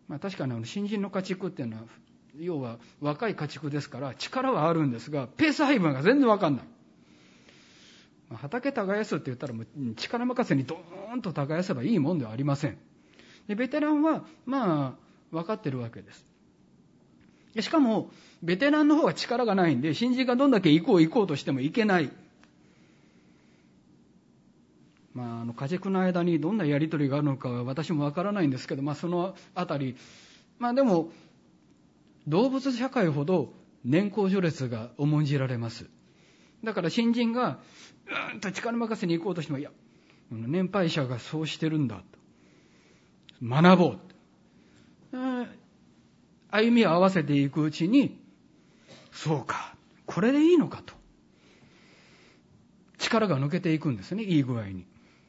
確かに新人の家畜っていうのは、要は若い家畜ですから力はあるんですが、ペース配分が全然わかんない。畑耕すって言ったらもう力任せにドーンと耕せばいいもんではありません。でベテランは分かってるわけです。しかもベテランの方が力がないんで、新人がどんだけ行こうとしてもいけない。家畜の間にどんなやり取りがあるのかは私もわからないんですけど、そのあたり、でも動物社会ほど年功序列が重んじられます。だから新人が力任せに行こうとしても、いや、年配者がそうしてるんだと学ぼうと、歩みを合わせていくうちに、そうか、これでいいのかと力が抜けていくんですね、いい具合に。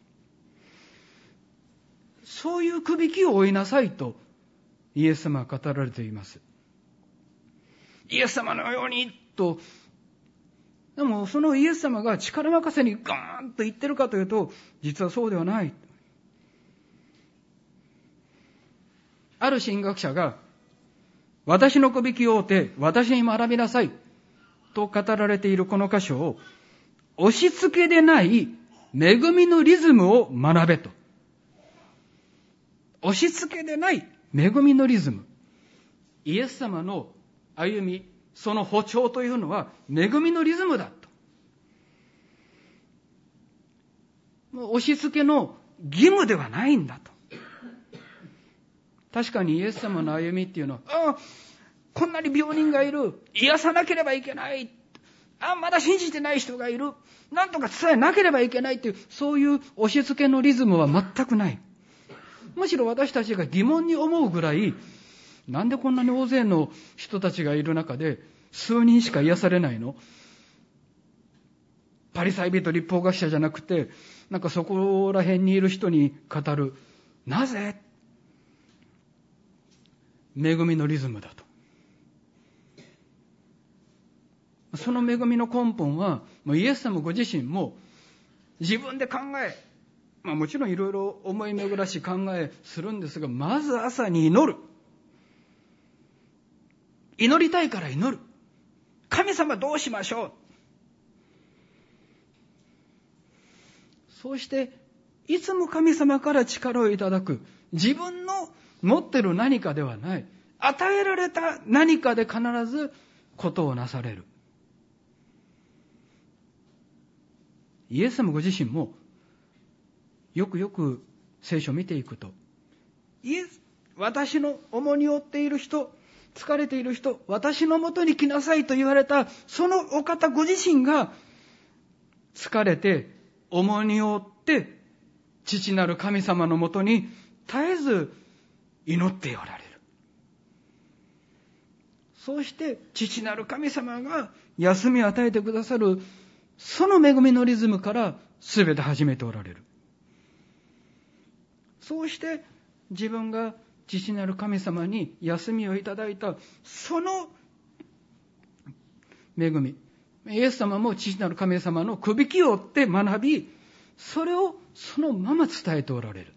そういうくびきを追いなさいとイエス様は語られています。イエス様のようにと。でもそのイエス様が力任せにガーンと言ってるかというと、実はそうではない。ある神学者が、私のくびきを追って私に学びなさいと語られているこの箇所を、押し付けでない恵みのリズムを学べと。押し付けでない恵みのリズム。イエス様の歩み、その歩調というのは恵みのリズムだと。押し付けの義務ではないんだと。確かにイエス様の歩みっていうのは、こんなに病人がいる、癒さなければいけない、まだ信じてない人がいる、なんとか伝えなければいけないっていう、そういう押し付けのリズムは全くない。むしろ私たちが疑問に思うぐらい、なんでこんなに大勢の人たちがいる中で数人しか癒されないの？パリサイ人、立法学者じゃなくて、そこら辺にいる人に語る。なぜ？恵みのリズムだと。その恵みの根本は、イエス様ご自身も自分で考え、もちろんいろいろ思い巡らし考えするんですが、まず朝に祈る。祈りたいから祈る。神様どうしましょう。そうしていつも神様から力をいただく。自分の持ってる何かではない、与えられた何かで必ずことをなされる。イエス様ご自身もよく聖書を見ていくと、私の重荷を負っている人、疲れている人、私のもとに来なさいと言われたそのお方ご自身が、疲れて重荷を負って父なる神様のもとに絶えず祈っておられる。そうして父なる神様が休みを与えてくださる、その恵みのリズムから全て始めておられる。そうして自分が父なる神様に休みをいただいたその恵み、イエス様も父なる神様のくびきを追って学び、それをそのまま伝えておられる。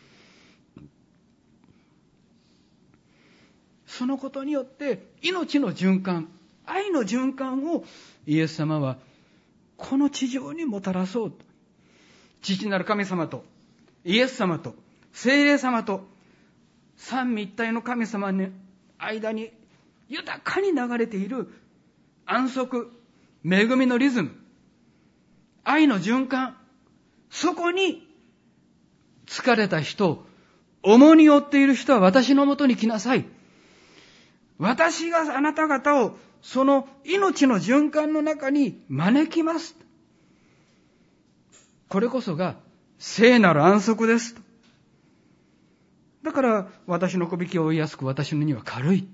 そのことによって命の循環、愛の循環をイエス様はこの地上にもたらそうと。父なる神様とイエス様と聖霊様と三位一体の神様の間に豊かに流れている安息、恵みのリズム、愛の循環、そこに疲れた人、重荷を負っている人は私のもとに来なさい。私があなた方をその命の循環の中に招きます。これこそが聖なる安息です。だから私のくびきを追いやすく、私の荷は軽い。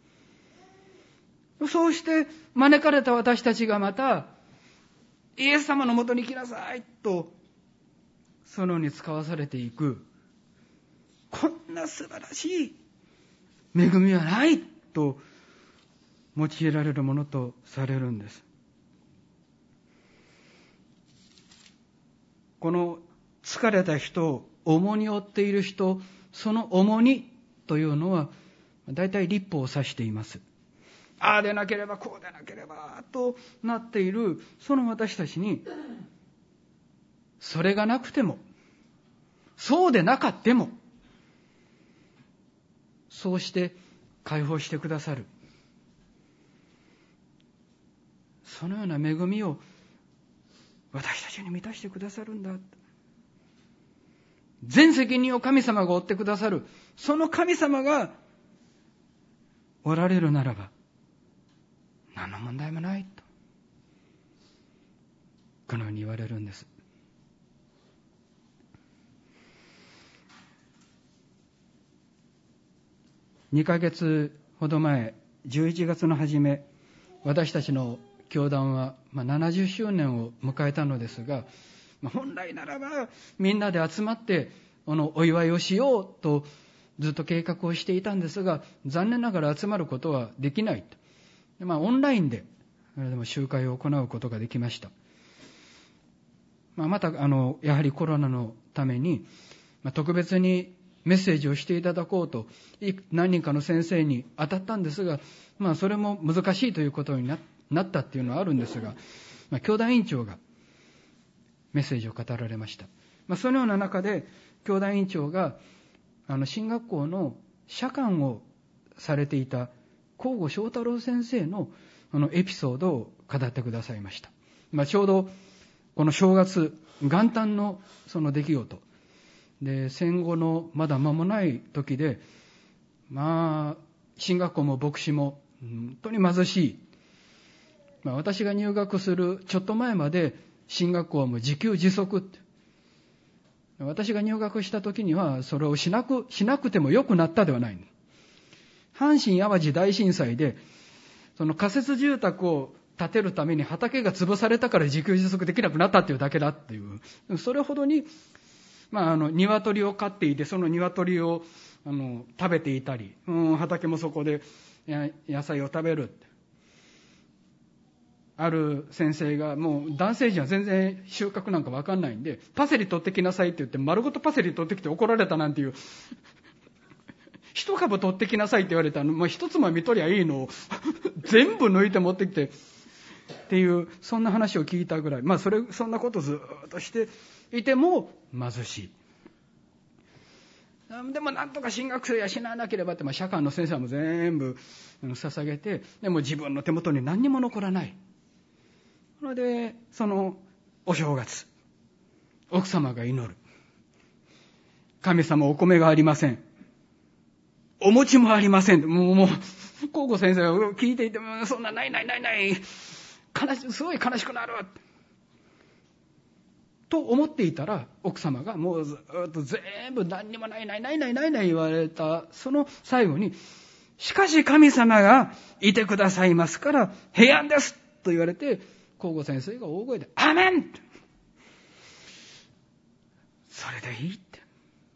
そうして招かれた私たちがまたイエス様のもとに来なさいとそのように使わされていく、こんな素晴らしい恵みはないと用いられるものとされるんです。この疲れた人、重荷を負っている人、その重荷、 というのは大体立法を指しています。ああでなければこうでなければとなっているその私たちに、それがなくてもそうでなかってもそうして解放してくださる、そのような恵みを私たちに満たしてくださるんだ。全責任を神様が負ってくださる、その神様がおられるならば何の問題もないと、このように言われるんです。2ヶ月ほど前、11月の初め、私たちの教団は70周年を迎えたのですが、本来ならばみんなで集まってお祝いをしようとずっと計画をしていたんですが、残念ながら集まることはできないと。オンラインで集会を行うことができました。またやはりコロナのために特別にメッセージをしていただこうと何人かの先生に当たったんですが、それも難しいということになったっていうのはあるんですが、教団委員長がメッセージを語られました。そのような中で教団委員長が進学校の社監をされていた向後翔太郎先生のエピソードを語ってくださいました。ちょうどこの正月元旦のその出来事で、戦後のまだ間もない時で、進学校も牧師も本当に貧しい。私が入学するちょっと前まで進学校はもう自給自足って。私が入学した時にはそれをしなくても良くなったではない。阪神淡路大震災でその仮設住宅を建てるために畑が潰されたから自給自足できなくなったっていうだけだっていう、それほどに鶏を飼っていて、その鶏を食べていたり、畑もそこで野菜を食べる。ある先生が、もう男性陣は全然収穫なんか分かんないんで、パセリ取ってきなさいって言って丸ごとパセリ取ってきて怒られたなんていう一株取ってきなさいって言われたの、一つも見とりゃいいのを全部抜いて持ってきてっていう、そんな話を聞いたぐらい、そんなことずっとしていても貧しい。でもなんとか進学生やしななければって、社会の先生も全部捧げて、でも自分の手元に何にも残らない。それでそのお正月、奥様が祈る。神様、お米がありません、お餅もありません。もう高校先生が聞いていても、そんなないすごい悲しくなると思っていたら、奥様がもうずっと全部何にもない言われたその最後に、しかし神様がいてくださいますから平安ですと言われて、高校先生が大声でアーメン、それでいいって、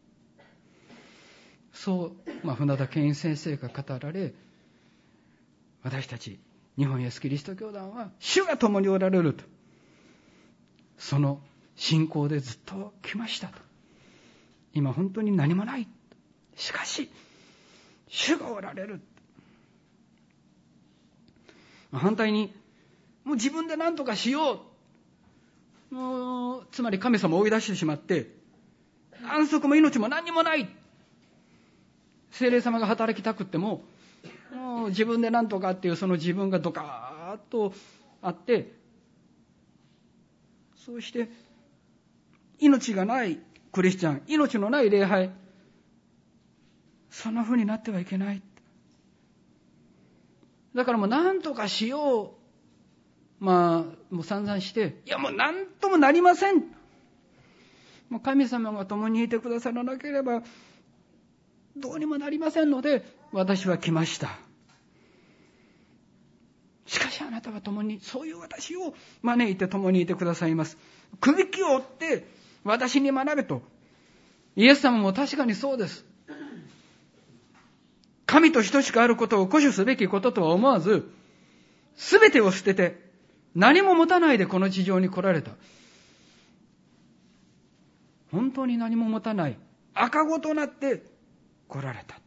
そう、船田健一先生が語られ、私たち日本イエスキリスト教団は主が共におられると、その信仰でずっと来ましたと。今本当に何もない、しかし主がおられる。反対にもう自分で何とかしよう、もうつまり神様を追い出してしまって、安息も命も何にもない、聖霊様が働きたくってももう自分で何とかっていう、その自分がドカーッとあって、そうして命がないクリスチャン、命のない礼拝、そんな風になってはいけない。だからもう何とかしよう、もう散々して、いやもう何ともなりません、もう神様が共にいてくださらなければどうにもなりませんので私は来ました。しかしあなたは共に、そういう私を招いて共にいてくださいます。くびきを追って私に学べと。イエス様も確かにそうです。神と等しくあることを固守すべきこととは思わず、すべてを捨てて何も持たないでこの地上に来られた。本当に何も持たない赤子となって来られた。